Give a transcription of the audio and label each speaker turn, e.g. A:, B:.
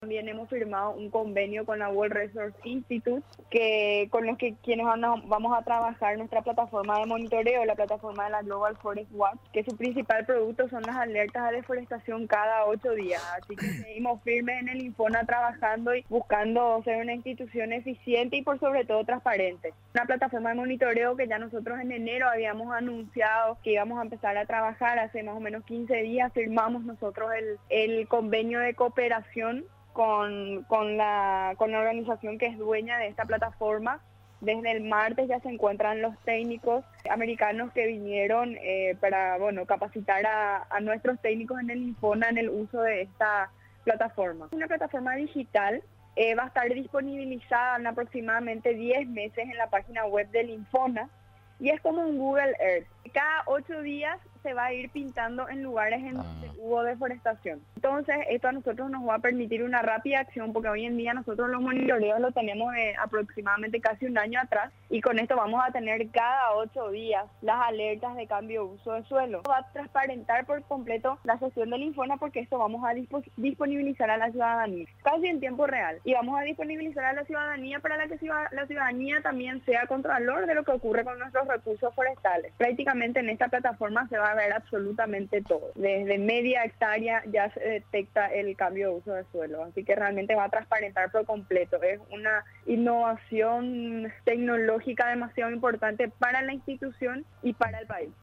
A: También hemos firmado un convenio con la World Resource Institute, con los que quienes vamos a trabajar nuestra plataforma de monitoreo, la plataforma de la Global Forest Watch, que su principal producto son las alertas a deforestación cada 8 días. Así que seguimos firmes en el Infona trabajando y buscando ser una institución eficiente y por sobre todo transparente. Una plataforma de monitoreo que ya nosotros en enero habíamos anunciado que íbamos a empezar a trabajar. Hace más o menos 15 días firmamos nosotros el convenio de cooperación con la organización que es dueña de esta plataforma. Desde el martes ya se encuentran los técnicos americanos que vinieron para capacitar a nuestros técnicos en el Infona en el uso de esta plataforma. Es una plataforma digital, va a estar disponibilizada en aproximadamente 10 meses en la página web del Infona y es como un Google Earth. Cada 8 días se va a ir pintando en lugares en donde hubo deforestación. Entonces, esto a nosotros nos va a permitir una rápida acción, porque hoy en día nosotros los monitoreos lo tenemos aproximadamente casi un año atrás, y con esto vamos a tener cada 8 días las alertas de cambio de uso de suelo. Va a transparentar por completo la sesión del Infona, porque esto vamos a disponibilizar a la ciudadanía, casi en tiempo real, y vamos a disponibilizar a la ciudadanía para que la ciudadanía también sea contralor de lo que ocurre con nuestros recursos forestales. Prácticamente en esta plataforma se va a ver absolutamente todo. Desde media hectárea ya se detecta el cambio de uso de suelo, así que realmente va a transparentar por completo. Es una innovación tecnológica demasiado importante para la institución y para el país.